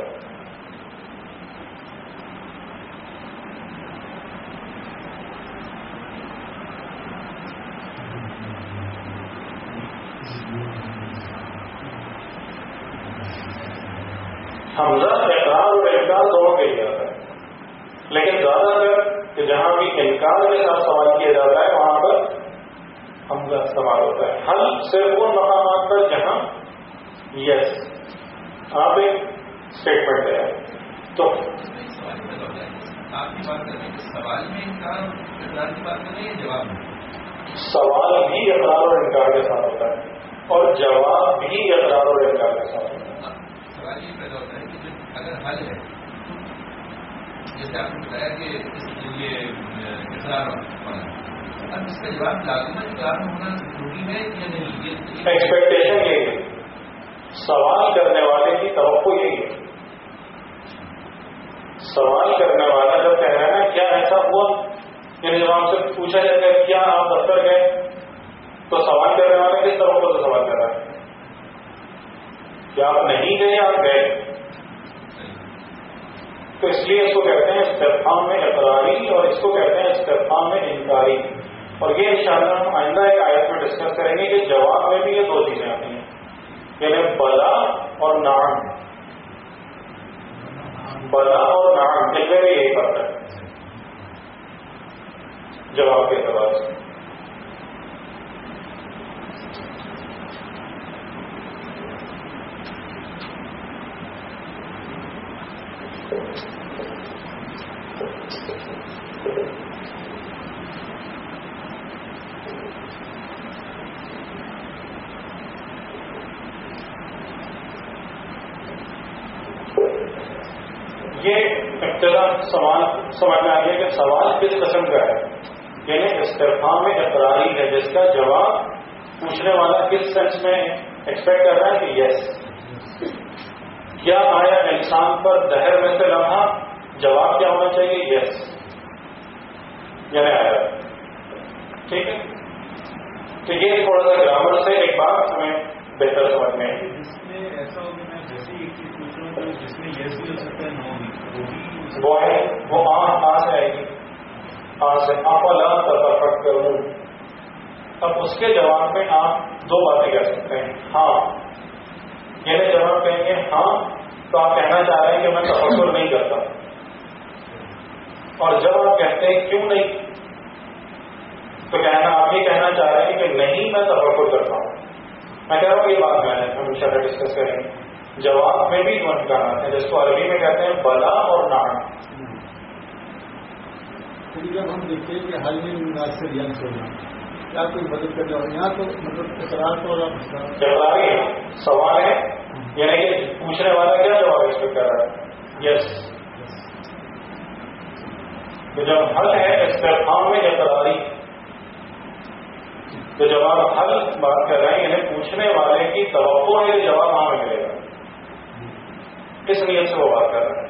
حمزہ اقرار اور انکار دونوں کے لیے آتا ہے، لیکن زیادہ تر کہ جہاں بھی انکار کے ساتھ سوال کیا جاتا ہے وہاں پر حمزہ استعمال ہوتا ہے. حل صرف ان مقامات پر جہاں یس آپ ایک اسٹیٹمنٹ دیں تو آپ کی بات کر رہے ہیں سوال میں انکار اور اقرار کی بات کر رہے ہیں، جواب میں سوال بھی اقرار اور انکار کے ساتھ ہوتا ہے اور جواب بھی اقرار اور انکار کے ساتھ ہوتا ہے. سوال یہ پیدا ہوتا ہے کہ اگر حل ہے، جیسے آپ نے بتایا کہ یہ اقرار ہونا، اب اس کا جواب لازمن اقرار ہونا ضروری ہے یا نہیں. یہ ایکسپیکٹیشن یہی ہے، سوال کرنے والے کی توقع یہی ہے. سوال کرنے والا جب کہہ رہا ہے نا کیا ایسا ہوا، یعنی جب آپ سے پوچھا جائے گا کیا آپ دفتر گئے، تو سوال کرنے والا کس توقع سے سوال کر رہا ہے، کیا آپ نہیں گئے آپ گئے. تو اس لیے اس کو کہتے ہیں استفہام میں اقراری اور اس کو کہتے ہیں استفہام میں انکاری. اور یہ انشاءاللہ ہم آئندہ ایک آیت میں ڈسکس کریں گے کہ جواب میں بھی یہ دو چیزیں آتی ہیں، یعنی بلا اور نعم، بلا اور نعم ان میں بھی یہی فرق ہے جواب کے اعتبار سے۔ یہ ابتدا سوال سمجھ میں آ گیا کہ سوال کس قسم کا ہے، یعنی استفہام اقراری ہے جس کا جواب پوچھنے والا کس سینس میں ایکسپیکٹ کر رہا ہے کہ یس، کیا آیا انسان پر دہر میں سے لمحہ، جواب کیا ہونا چاہیے یس، یعنی آیا، ٹھیک ہے۔ تو یہ تھوڑا سا گرامر سے ایک بات ہمیں بہتر سمجھ میں آئی۔ جس میں ایسا ہو کہ میں جیسے ایک چیز پوچھ رہا ہوں جس میں یس بھی ہو سکتا ہے نو بھی، وہ بھی وہ ہے وہ آن آ سے آئے گی، آن سے افلا تتفکرون۔ اب اس کے جواب میں آپ دو باتیں کہہ سکتے ہیں، ہاں، یعنی جب آپ کہیں گے ہاں تو آپ کہنا چاہ رہے ہیں کہ میں تفکر نہیں کرتا، اور جب آپ کہتے ہیں کیوں نہیں تو کہنا آپ یہ کہنا چاہ رہے ہیں کہ نہیں میں تفکر کرتا ہوں۔ میں کہہ رہا ہوں یہ بات میں نے ہم انشاءاللہ ڈسکس کریں گے۔ جواب میں بھی دو امکانات ہیں جس کو عربی میں کہتے ہیں بلا اور نعم۔ جب ہم دیکھتے ہیں کہ حل میں مناسب یعنی سونا کیا کوئی مدد کرنے والا، یہاں تو مطلب اقرار تو اقراری ہے، سوال ہے، یعنی کہ پوچھنے والا کیا جواب ایکسپیکٹ کر رہا ہے یس۔ تو جب حل ہے استفہام میں اقراری، تو جب آپ حل بات کر رہے ہیں یعنی پوچھنے والے کی توقع ہے کہ جواب ہاں میں ملے گا، کس نیت سے وہ بات کر رہے ہیں۔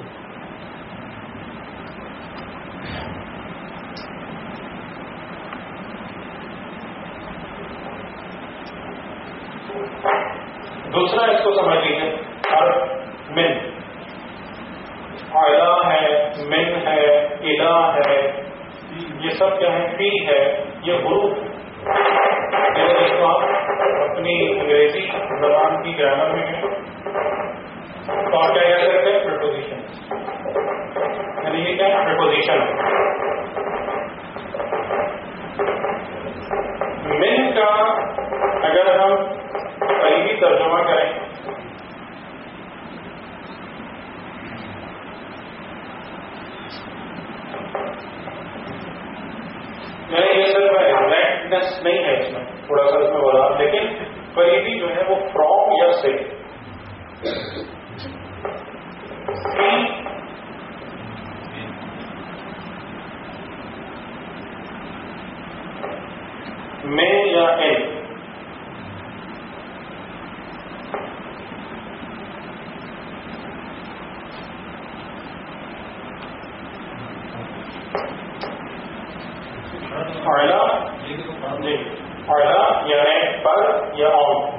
دوسرا اس کو سمجھ لیجیے، حرف من، اعلا ہے، من ہے، الا ہے، یہ سب کیا ہے، فی ہے، یہ حروف جس کو آپ اپنی انگریزی زبان کی گرامر میں ہیں تو آپ کیا کہہ سکتے ہیں پریپوزیشن، یعنی یہ کیا ہے پریپوزیشن۔ من کا اگر ہم قریبی ترجمہ کریں میں یہ صرف ایگزیکٹنس نہیں ہے اس میں، تھوڑا سا اس میں بولا، لیکن قریبی جو ہے وہ فرام یا سے، میں یا ان، جی اعلیٰ یعنی پر یا آن۔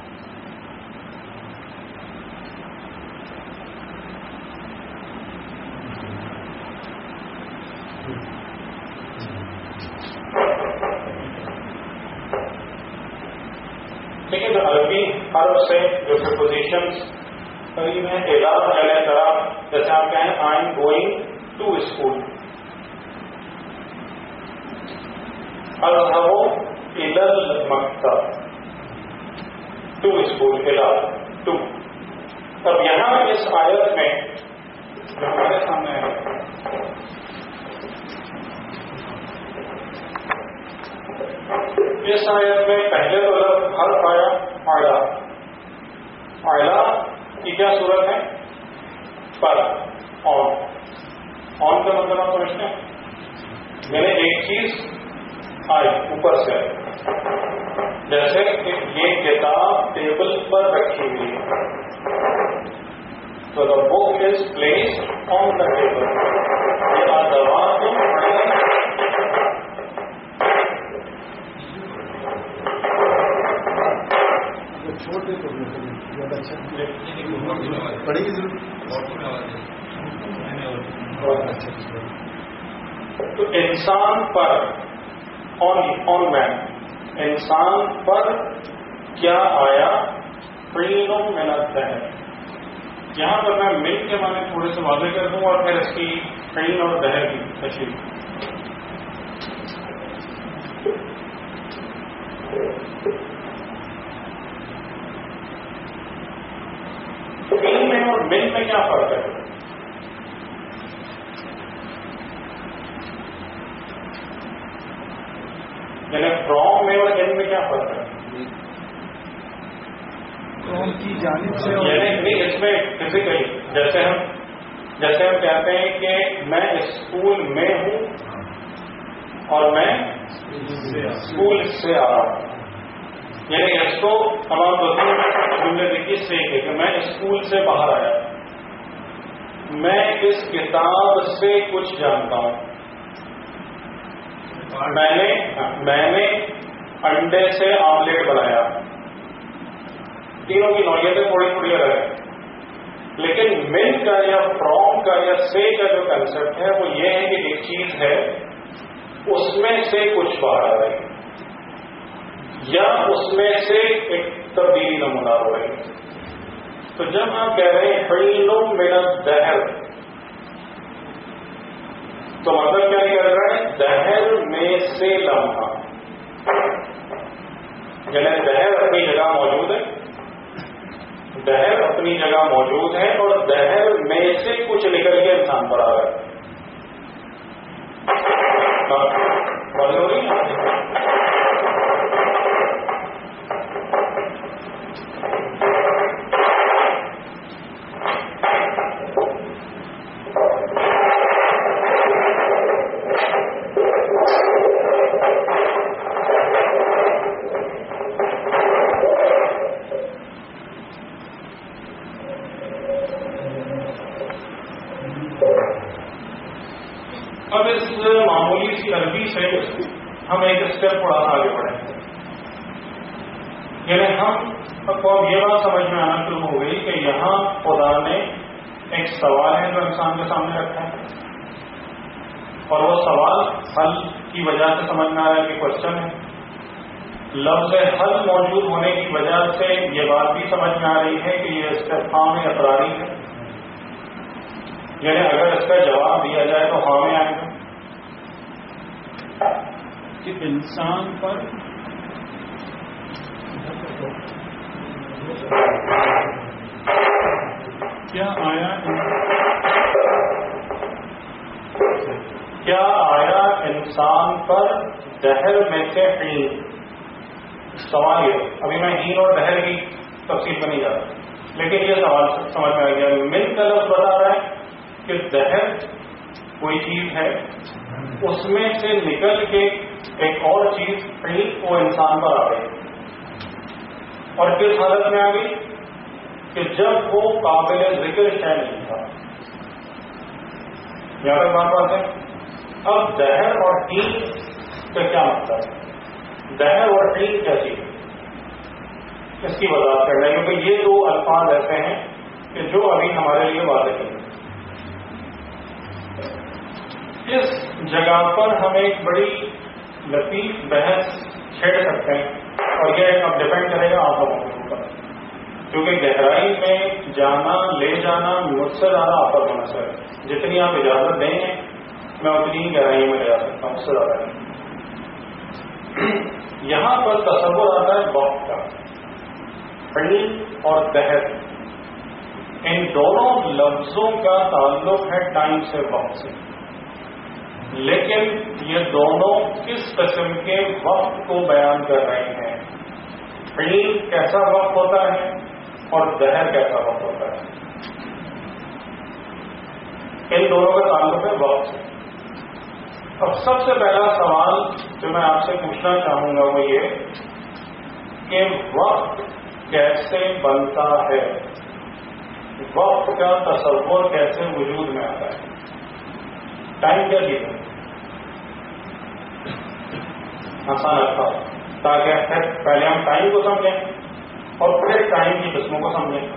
ٹھیک ہے، جو عربی حرف سے جو پریپوزیشنز قریب ہیں، اعلیٰ یعنی طرف، جیسے آپ کہیں I am going to school, اذهب الى المکتب، ٹو اسکول، الى ٹو۔ اب یہاں اس آیت میں جو ہمارے سامنے ہے اس آیت میں پہلے تو لفظ حرف آیا اعلیٰ، اعلیٰ کی کیا صورت ہے، پر، آن، آن کا مطلب آپ سمجھتے ہیں، میں نے ایک چیز آئی اوپر سے، جیسے کہ یہ کتاب ٹیبل پر رکھی ہوئی ہے، تو دا بک is placed on the table, یہ ادوات چھوٹے تو زیادہ اچھا پڑے گی ضرور بہت اچھا۔ تو انسان پر آن مین، انسان پر کیا آیا حین من الدہر. یہاں پر میں من کے معنی تھوڑے سے واضح کر دوں اور پھر اس کی حین اور دہر کی تشریح. حین میں اور من میں کیا فرق ہے؟ یعنی فرام میں اور ان میں کیا فرق ہے؟ فرام کی جانب سے یعنی اس میں فزیکلی جیسے ہم جیسے ہم کہتے ہیں کہ میں اسکول میں ہوں اور میں اسکول سے آ رہا ہوں. یعنی اس کو تمام جملے دیکھیے سے کہ میں اسکول سے باہر آیا، میں اس کتاب سے کچھ جانتا ہوں، میں نے میں نے انڈے سے آملیٹ بنایا. تینوں کی نوعیتیں تھوڑی تھوڑی الگ ہے، لیکن من کا یا فرام کا یا سے کا جو کنسپٹ ہے وہ یہ ہے کہ ایک چیز ہے اس میں سے کچھ باہر آ رہی ہے یا اس میں سے ایک تبدیلی نمودار ہو رہی ہے. تو جب آپ کہہ رہے ہیں حین من الدہر تو مطلب کیا کہہ رہا ہے؟ دہر میں سے لمحہ، یعنی دہر اپنی جگہ موجود ہے، دہر اپنی جگہ موجود ہے اور دہر میں سے کچھ نکل کے انسان پر آ رہا ہے. واضح ہو رہی ہے؟ اب اس معمولی سی عربی سے ہم ایک اسٹیپ تھوڑا سا آگے بڑھیں. یعنی ہم کو اب یہ بات سمجھ میں آنا شروع ہو گئی کہ یہاں خدا نے ایک سوال ہے جو انسان کے سامنے رکھا ہے اور وہ سوال حل کی وجہ سے سمجھ میں آ رہا ہے کہ کوشچن ہے. لفظ حل موجود ہونے کی وجہ سے یہ بات بھی سمجھ میں آ رہی ہے کہ یہ استفہام اقراری ہے، یعنی اگر اس کا جواب دیا جائے تو ہاں میں آئے گا کہ انسان پر کیا آیا کیا آیا انسان پر دہر میں سے حین. سوال یہ ابھی میں ہین اور دہر کی تفصیل میں نہیں جا رہا، لیکن یہ سوال سمجھ میں آ گیا. من کا لفظ بتا رہا ہے کہ دہر کوئی چیز ہے، اس میں سے نکل کے ایک اور چیز حین وہ انسان پر آ گئی اور کس حالت میں آ گئی کہ جب وہ قابل ذکر شے نہیں تھا. یہاں تک بات بات ہے. اب دہر اور حین کا کیا مطلب ہے؟ دہر اور حین کیا چیز ہے؟ اس کی وضاحت کرنا ہے کیونکہ یہ دو الفاظ ایسے ہیں کہ جو ابھی ہمارے لیے واضح نہیں. اس جگہ پر ہم ایک بڑی لطیف بحث چھیڑ سکتے ہیں اور یہ اب ڈپینڈ کرے گا آپ لوگوں کے اوپر، کیونکہ گہرائی میں جانا لے جانا مجھ سے زیادہ آپ پر منحصر ہے. جتنی آپ اجازت دیں گے میں اتنی ہی گہرائی میں لے جا سکتا ہوں، اس سے زیادہ نہیں. یہاں پر تصور آتا ہے وقت کا. حین اور دہر ان دونوں لفظوں کا تعلق ہے ٹائم سے، وقت سے، لیکن یہ دونوں کس قسم کے وقت کو بیان کر رہے ہیں. حین کیسا وقت ہوتا ہے اور دہر کیسا وقت ہوتا ہے. ان دونوں کا تعلق ہے وقت سے. اب سب سے پہلا سوال جو میں آپ سے پوچھنا چاہوں گا وہ یہ کہ وقت کیسے بنتا ہے، وقت کا تصور کیسے وجود میں آتا ہے. ٹائم کیا چیز ہے؟ آسان رکھا تاکہ پہلے ہم ٹائم کو سمجھیں اور پھر ٹائم کی قسموں کو سمجھیں.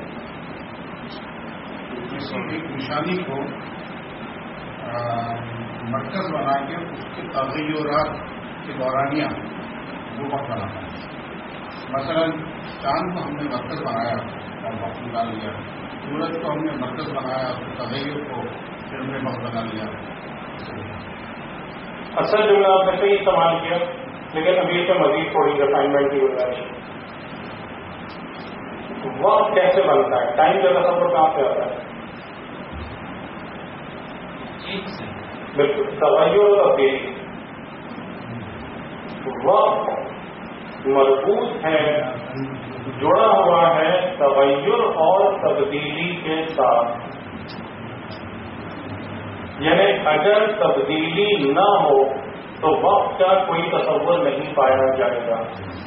کسی بھی نشانی کو مرکز بنا کے اس کے تغیرات کے دورانیہ وہ وقت بنانا ہے. مثلا چاند کو ہم نے مرکز بنایا اور وقت نکال لیا, سورج کو ہم نے مرکز بنایا اور تغیر کو پھر ہم نے وقت بنا لیا. اصل جملہ آپ نے صحیح استعمال کیا, لیکن ابھی سے مزید تھوڑی ریفائنمنٹ کی گنجائش. وقت کیسے بنتا ہے, ٹائم کا تصور کہاں سے آتا ہے؟ بالکل, تغیر اور تبدیلی. وقت مربوط ہے, جڑا ہوا ہے تغیر اور تبدیلی کے ساتھ. یعنی اگر تبدیلی نہ ہو تو وقت کا کوئی تصور نہیں پایا جائے گا.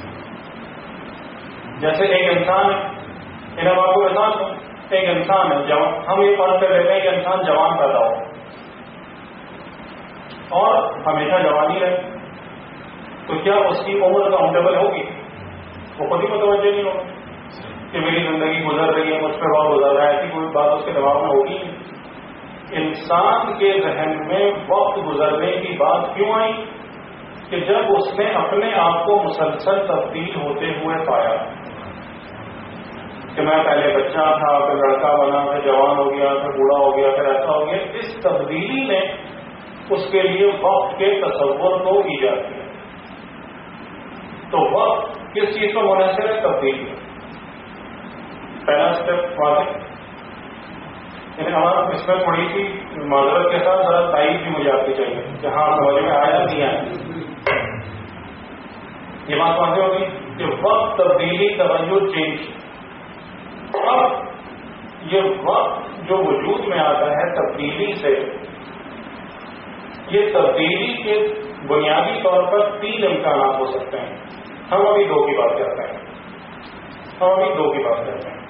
جیسے ایک انسان ہے, انہیں آپ کو مثال دوں, ایک انسان ہے جوان, ہم یہ فرض کر لیتے ہیں کہ انسان جوان پیدا ہو اور ہمیشہ جوانی رہے, تو کیا اس کی عمر کاؤنٹیبل ہوگی؟ وہ خود ہی متوجہ نہیں ہوگا کہ میری زندگی گزر رہی ہے, مجھ پہ وقت گزر رہا ہے, ایسی کوئی بات اس کے دماغ میں ہوگی. انسان کے ذہن میں وقت گزرنے کی بات کیوں آئی؟ کہ جب اس نے اپنے آپ کو مسلسل تبدیل ہوتے ہوئے پایا کہ میں پہلے بچہ تھا, پھر لڑکا بنا, پھر جوان ہو گیا, پھر بوڑھا ہو گیا, پھر ایسا ہو گیا. اس تبدیلی نے اس کے لیے وقت کے تصور کو ایجاد کیا. تو وقت کس چیز پر منحصر ہے؟ تبدیلی. پہلا اسٹیپ واضح. یعنی ہمارا اس میں تھوڑی سی معذرت کے ساتھ ذرا تائید بھی مجھے آپ کی چاہیے کہ ہاں سمجھ میں آیا نہیں آیا. یہ بات واضح ہوگی کہ وقت, تبدیلی, توجہ, چینج. اب یہ وقت جو وجود میں آتا ہے تبدیلی سے, یہ تبدیلی کے بنیادی طور پر تین امکانات ہو سکتے ہیں. ہم ابھی دو کی بات کرتے ہیں ہم ابھی دو کی بات کرتے ہیں.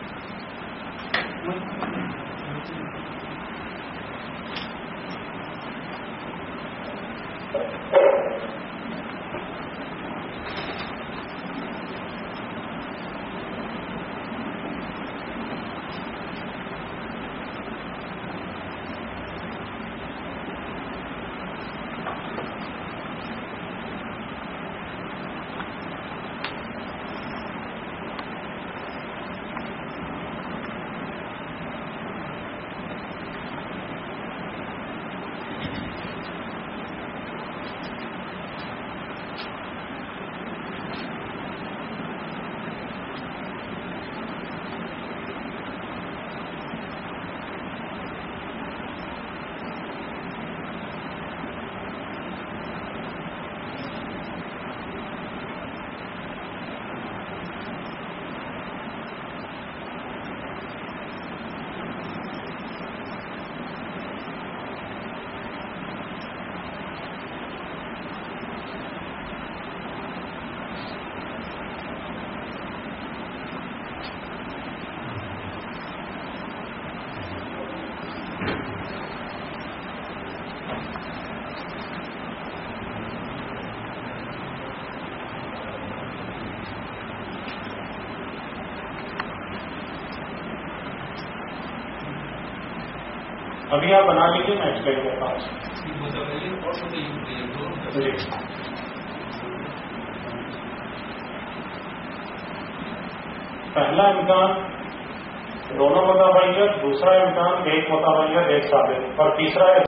ابھی آپ بنا لیجیے, میں ایکسپلین کرتا ہوں. پہلا امکان دونوں متبین, دوسرا امکان ایک متبین ایک ثابت, اور تیسرا